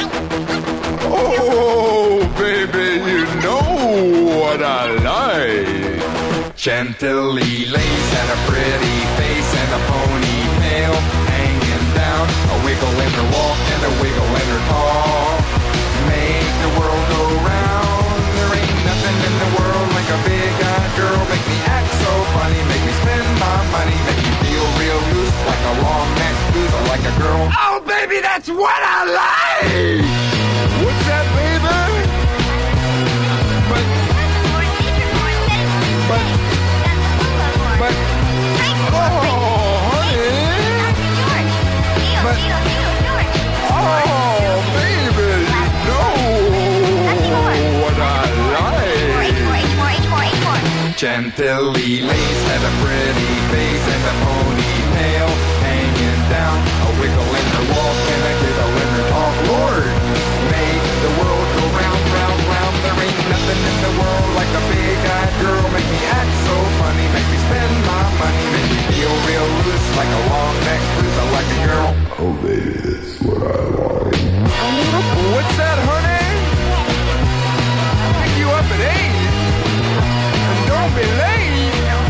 Oh, baby, you know what I like. Chantilly lace and a pretty face and a ponytail hanging down. A wiggle in her walk and a wiggle in her talk. Make the world go round. There ain't nothing in the world like a big-eyed girl. Make me act so funny, make me spend my money, make me feel real loose like a long-necked blues or like a girl. Oh, baby, that's what I like! What's that, baby? But, but, but, oh, honey. But, oh, baby, you know what I like. Chantilly lace had a pretty face and a ponytail hanging down. A wiggle in her walk and a giggle in her talk. Lord, make the world go round, round, round. There ain't nothing in the world like a big-eyed girl. Make me act so funny, make me spend my money, make me feel real loose like a long-neck cruiser, like a girl. Oh baby, that's what I like. What's that, honey? Pick you up at eight. And don't be late.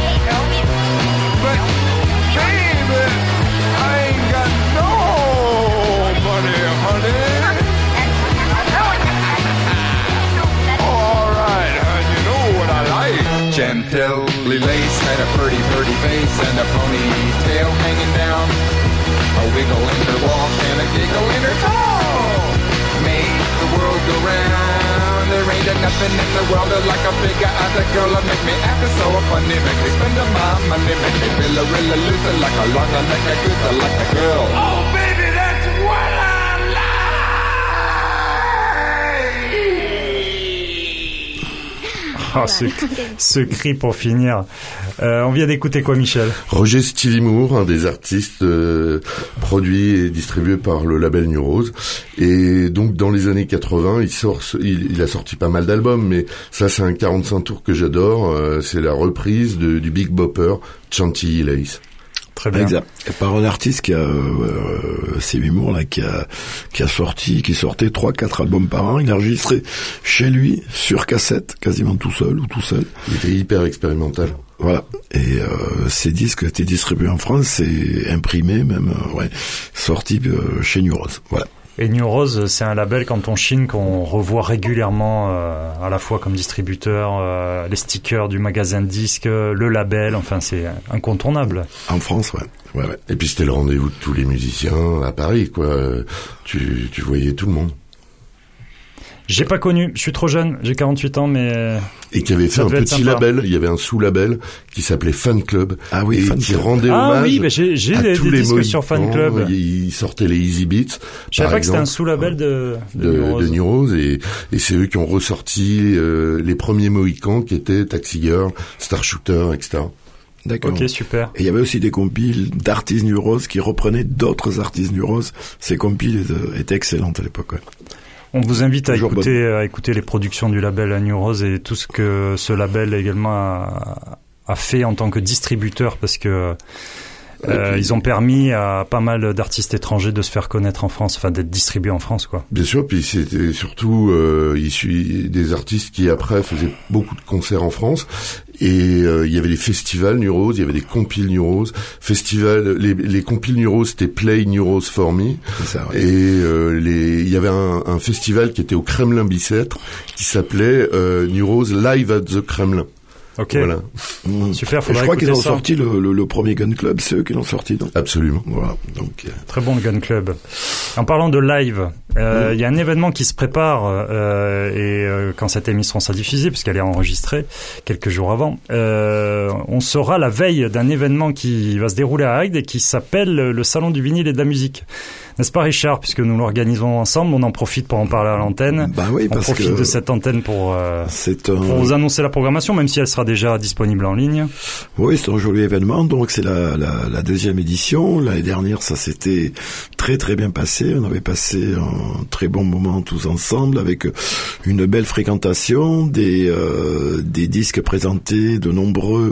But, baby, I ain't got no Chantilly lace had a pretty, pretty face and a ponytail hanging down. A wiggle in her walk and a giggle in her talk. Make the world go round. There ain't a nothing in the world that like a figure as a girl that make me act so funny. Make me spend my money, make me feel a real loser like a longer, like a goose, like a girl. Oh baby, that's what I Oh, ce, ce cri pour finir. Euh, on vient d'écouter quoi, Michel? Roger Stillimour, un des artistes euh, produits et distribués par le label New Rose. Et donc dans les années quatre-vingts, il sort, il, il a sorti pas mal d'albums, mais ça c'est un quarante-cinq tours que j'adore. Euh, c'est la reprise de, du Big Bopper, Chantilly Lace. Très bien. Exact. Et par un artiste qui a, euh, Stevie Moore, là, qui a, qui a sorti, qui sortait trois, quatre albums par an. Il a enregistré chez lui, sur cassette, quasiment tout seul ou tout seul. Il était hyper expérimental. Voilà. Et, euh, ces disques étaient distribués en France et imprimés, même, euh, ouais, sortis euh, chez New Rose. Voilà. Et New Rose, c'est un label quand on chine qu'on revoit régulièrement, euh, à la fois comme distributeur, euh, les stickers du magasin de disques, le label, enfin c'est incontournable. En France, ouais. ouais, ouais. Et puis c'était le rendez-vous de tous les musiciens à Paris, quoi. Tu, tu voyais tout le monde. J'ai pas connu, je suis trop jeune, j'ai quarante-huit ans, mais... Et qui avait fait un petit sympa. label, il y avait un sous-label qui s'appelait Fan Club. Ah oui, et Fan qui Club. rendait Ah hommage oui, mais j'ai, j'ai à des, tous des les disques sur Fan Club. Il sortait les Easy Beats. Je savais pas que c'était un sous-label de, de, de, New Rose. de New Rose. Et, et c'est eux qui ont ressorti euh, les premiers Mohicans qui étaient Taxi Girl, Star Shooter, et cetera. D'accord. Ok, super. Et il y avait aussi des compiles d'artistes New Rose qui reprenaient d'autres artistes New Rose. Ces compiles étaient, étaient excellentes à l'époque, ouais. On vous invite à Toujours écouter, bonne. à écouter les productions du label New Rose et tout ce que ce label également a, a fait en tant que distributeur, parce que euh, puis, ils ont permis à pas mal d'artistes étrangers de se faire connaître en France, enfin d'être distribués en France, quoi. Bien sûr, puis c'était surtout euh, issu des artistes qui après faisaient beaucoup de concerts en France. Et euh, il y avait les festivals New Rose, il y avait des compiles New Rose. Festival, les, les compiles New Rose, c'était Play New Rose for Me. C'est ça, ouais. Et euh, les, il y avait un, un festival qui était au Kremlin-Bicêtre qui s'appelait euh, New Rose Live at the Kremlin. Ok. Voilà. Mmh. Super, Et faudra je crois qu'ils écouter ont ça. sorti le, le, le premier Gun Club, c'est eux qui l'ont sorti, non? Absolument. Voilà. Donc, euh, Très bon le Gun Club. En parlant de live, euh, il Mmh. y a un événement qui se prépare euh, et euh, quand cette émission sera diffusée, puisqu'elle est enregistrée quelques jours avant, euh, on sera la veille d'un événement qui va se dérouler à Agde et qui s'appelle le Salon du vinyle et de la musique. N'est-ce pas, Richard? Puisque nous l'organisons ensemble, on en profite pour en parler à l'antenne. bah oui, On parce profite que de cette antenne pour, euh, c'est un, pour vous annoncer la programmation, même si elle sera déjà disponible en ligne. oui, c'est un joli événement. Donc, c'est la, la, la deuxième édition. L'année dernière, ça s'était très, très bien passé. On avait passé un très bon moment tous ensemble avec une belle fréquentation, des, euh, des disques présentés, de nombreux,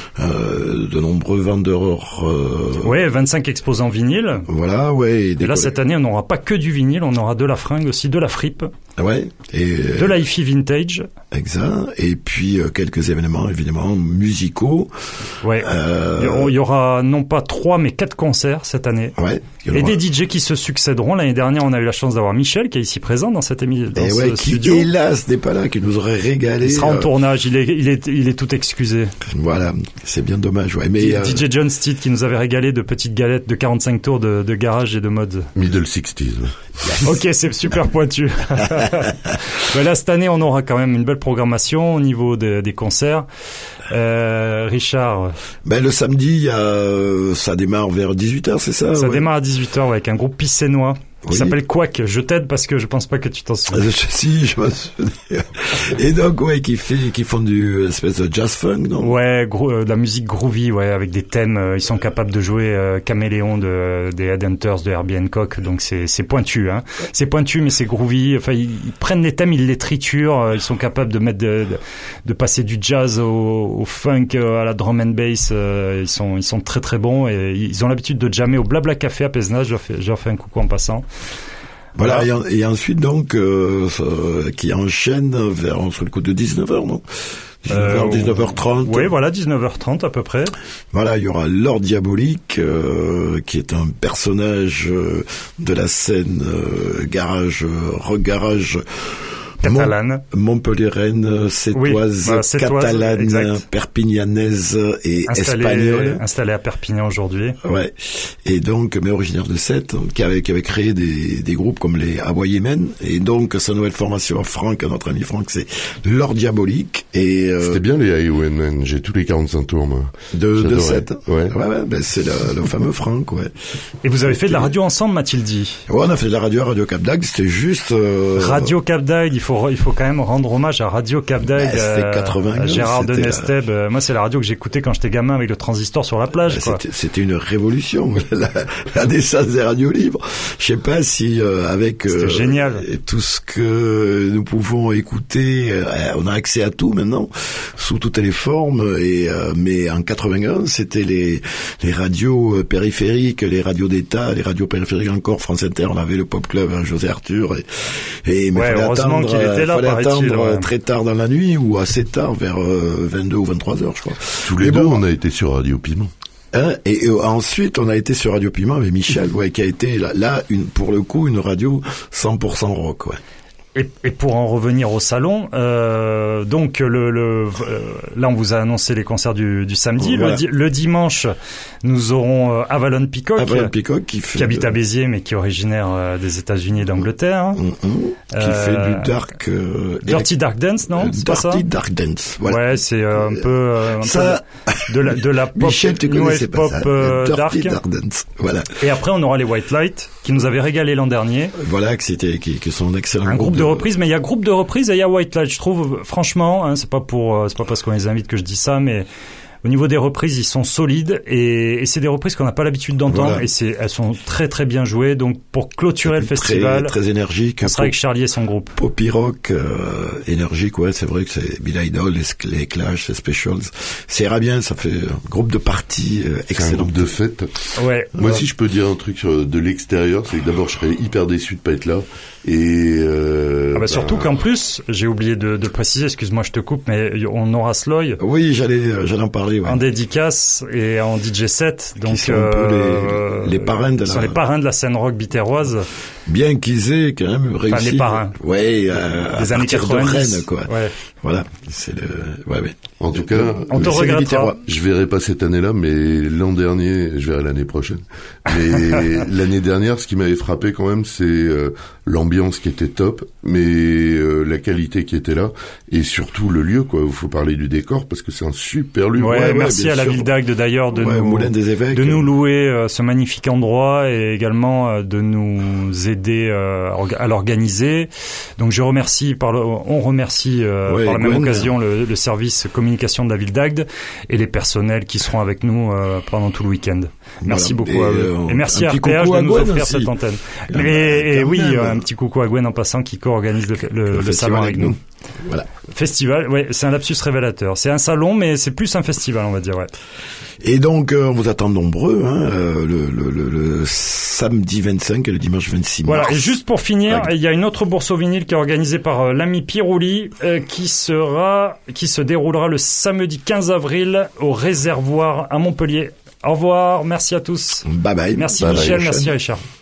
euh, de nombreux vendeurs, euh, Ouais, vingt-cinq exposants vinyles. voilà, ouais. Et là, cette année, on n'aura pas que du vinyle, on aura de la fringue aussi, de la fripe, ouais. Et, de la hi-fi vintage. exact. Et puis, euh, quelques événements, évidemment, musicaux. Ouais. Euh, Il y aura non pas trois, mais quatre concerts cette année. ouais. Il y Et aura- des D J qui se succéderont. L'année dernière, on a eu la chance d'avoir Michel, qui est ici présent dans cette émission, dans Et ce ouais, qui, studio. hélas, n'est pas là, qui nous aurait régalé. Il sera en euh, tournage, il est, il est, il est tout excusé. Voilà, c'est bien dommage, ouais. Mais, euh, D J John Steed qui nous avait régalé de petites galettes de quarante-cinq tours de, de garage et de mode. Middle sixties. Ok, c'est super pointu. Ben là, cette année, on aura quand même une belle programmation au niveau de- des concerts. Euh, Richard, ben, le samedi, il y a, euh, ça démarre vers dix-huit heures, c'est ça? ça ouais. démarre à dix-huit heures ouais, avec un groupe pissénois qui Oui. s'appelle Quack. Je t'aide parce que je pense pas que tu t'en Euh, souviens. je- Si, je me souviens. Et donc, ouais, qui fait, qui font du espèce de jazz funk, non? Ouais, gros, euh, de la musique groovy, ouais, avec des thèmes. Euh, ils sont capables de jouer euh, Caméléon de, des Headhunters de Herbie Hancock, donc c'est, c'est pointu, hein. C'est pointu, mais c'est groovy. Enfin, ils, ils prennent les thèmes, ils les triturent. euh, Ils sont capables de mettre, de, de, de passer du jazz au, au funk, euh, à la drum and bass. euh, Ils sont, ils sont très très bons et ils ont l'habitude de jammer au Blabla Café à Pézenas. Je leur fais, je leur fais un coucou en passant. Voilà, et, en- et ensuite, donc, euh, euh, qui enchaîne vers, sur le coup de dix-neuf heures, non? dix-neuf heures, Euh, dix-neuf heures trente. Oui, voilà, dix-neuf heures trente à peu près. Voilà, il y aura Lord Diabolique, euh, qui est un personnage euh, de la scène euh, garage, euh, rock garage Catalane. Montpelliéraine, sétoise, Oui, voilà, sétoise, catalane, exact. perpignanaise et Installé, espagnole. installé à Perpignan aujourd'hui. Ouais. Et donc, mais originaire de Sète, qui avait, qui avait créé des, des groupes comme les Hawaii Men. Et donc, sa nouvelle formation, Franck, notre ami Franck, c'est L'Or Diabolique. Et, euh, C'était bien les Hawaii Men. J'ai tous les quarante-cinq tours, moi. de, de J'adorais. Sète. Ouais. Ouais, ouais, ben, c'est le, le fameux Franck, ouais. Et vous avez fait de la radio ensemble, m'a-t-il dit. Ouais, on a fait de la radio à Radio Cap d'Agde, c'était juste, euh, Radio Cap d'Agde, il faut, il faut quand même rendre hommage à Radio Cap d'Agde. Bah, c'était euh, quatre-vingt-neuf, à Gérard c'était Denesteb. Euh, Moi, c'est la radio que j'écoutais quand j'étais gamin avec le transistor sur la plage, quoi. C'était, c'était une révolution, la, la naissance des radios libres. Je sais pas si euh, avec C'était génial. tout ce que nous pouvons écouter, euh, on a accès à tout maintenant, sous toutes les formes. Et euh, mais en quatre-vingt-un, c'était les les radios périphériques, les radios d'État, les radios périphériques encore. France Inter, on avait le Pop Club, hein, José Arthur. Et, et mais Ouais, fallait heureusement attendre, qu'il était là, fallait paraît-il, attendre ouais. très tard dans la nuit ou assez tard, vers euh, vingt-deux ou vingt-trois heures, je crois. Tous les Mais deux, bon, on a été sur Radio Piment. Hein, et, et ensuite, on a été sur Radio Piment avec Michel, ouais, qui a été là, là une, pour le coup, une radio cent pour cent rock, ouais. Et, et pour en revenir au salon, euh, donc le, le euh, là on vous a annoncé les concerts du, du samedi. Voilà. Le, di- le dimanche, nous aurons euh, Avalon Peacock, Avalon Peacock qui fait qui habite de- à Béziers mais qui est originaire euh, des États-Unis et d'Angleterre. Mm, mm, qui Euh, fait du dark, euh, Dirty Dark Dance, non euh, C'est pas ça Dirty Dark Dance, voilà. Ouais, c'est euh, un peu, euh, un Ça, peu de la de la pop, Michel, tu new connaissais wave pas pop ça. euh, Dirty dark. Dark Dance, voilà. Et après on aura les White Light qui nous avaient régalé l'an dernier. Voilà, que c'était, qui, qui sont excellents. Un groupe de reprises, mais il y a groupe de reprises et il y a White Light. Je trouve, franchement, hein, c'est pas pour, euh, c'est pas parce qu'on les invite que je dis ça, mais au niveau des reprises, ils sont solides et, et c'est des reprises qu'on n'a pas l'habitude d'entendre Voilà. et c'est, elles sont très très bien jouées. Donc pour clôturer le festival, Très, très énergique. on sera avec Charlie et son groupe. Poppy rock, euh, énergique, ouais, c'est vrai que c'est Bill Idol, les, les Clash, les Specials. Ça ira bien, ça fait un groupe de parties euh, C'est un excellent. groupe de fête. Ouais. Moi, si je peux dire un truc euh, de l'extérieur, c'est que d'abord, je serais hyper déçu de pas être là. Et euh, Ah bah surtout bah, qu'en plus, j'ai oublié de, de préciser, excuse-moi, je te coupe, mais on aura Sloy Oui, j'allais, euh, j'allais en parler, ouais. en dédicace et en D J set. Donc, sont un peu euh, les- les parrains de ils la- sont les parrains de la scène rock bitéroise. Bien qu'ils aient quand même réussi. les parrains. Ouais, euh, Des à années partir de quatre-vingt-dix. Rennes, quoi. Ouais. Voilà, c'est le, ouais, ouais. En tout cas, On te euh, c'est regrettera. Biterrois. je verrai pas cette année-là, mais l'an dernier, je verrai l'année prochaine. Mais l'année dernière, ce qui m'avait frappé quand même, c'est euh, l'ambiance qui était top, mais euh, la qualité qui était là, et surtout le lieu, quoi. Il faut parler du décor parce que c'est un super lieu. Ouais, ouais, merci bien à la sûr. ville d'Agde d'ailleurs de Ouais, nous, au Moulin des Évêques. de nous louer euh, ce magnifique endroit et également euh, de nous aider euh, à orga- à l'organiser. Donc je remercie par le, on remercie euh, Ouais, par la même Gwen. occasion le, le service communication de la ville d'Agde et les personnels qui seront avec nous euh, pendant tout le week-end. Merci Voilà. beaucoup Et, à eux. euh, Et merci un à petit R P H coucou de à nous Gwen offrir aussi. cette antenne. Ah bah, Et, et quand oui, même. un petit coucou à Gwen en passant qui co-organise le, le, Le le festival salon avec nous. Voilà. Festival, ouais, c'est un lapsus révélateur. C'est un salon, mais c'est plus un festival, on va dire, ouais. Et donc, euh, on vous attend nombreux, hein, euh, le, le, le, le samedi vingt-cinq et le dimanche vingt-six mars. Voilà, et juste pour finir, Ouais. il y a une autre bourse au vinyle qui est organisée par euh, l'ami Pirouli, euh, qui sera, qui se déroulera le samedi quinze avril au Réservoir à Montpellier. Au revoir, merci à tous. Bye bye. Merci Bye bye, Michel, Michel. merci Richard.